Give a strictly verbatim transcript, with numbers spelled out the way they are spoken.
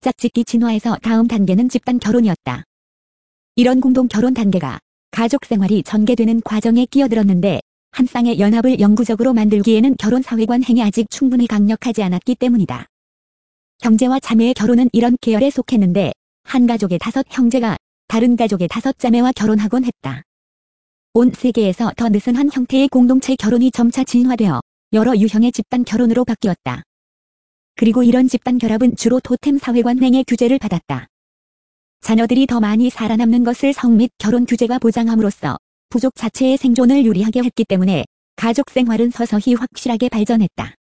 짝짓기 진화에서 다음 단계는 집단 결혼이었다. 이런 공동 결혼 단계가 가족 생활이 전개되는 과정에 끼어들었는데 한 쌍의 연합을 영구적으로 만들기에는 결혼 사회관 행위 아직 충분히 강력하지 않았기 때문이다. 형제와 자매의 결혼은 이런 계열에 속했는데 한 가족의 다섯 형제가 다른 가족의 다섯 자매와 결혼하곤 했다. 온 세계에서 더 느슨한 형태의 공동체 결혼이 점차 진화되어 여러 유형의 집단 결혼으로 바뀌었다. 그리고 이런 집단 결합은 주로 토템 사회관 행의 규제를 받았다. 자녀들이 더 많이 살아남는 것을 성 및 결혼 규제가 보장함으로써 부족 자체의 생존을 유리하게 했기 때문에 가족 생활은 서서히 확실하게 발전했다.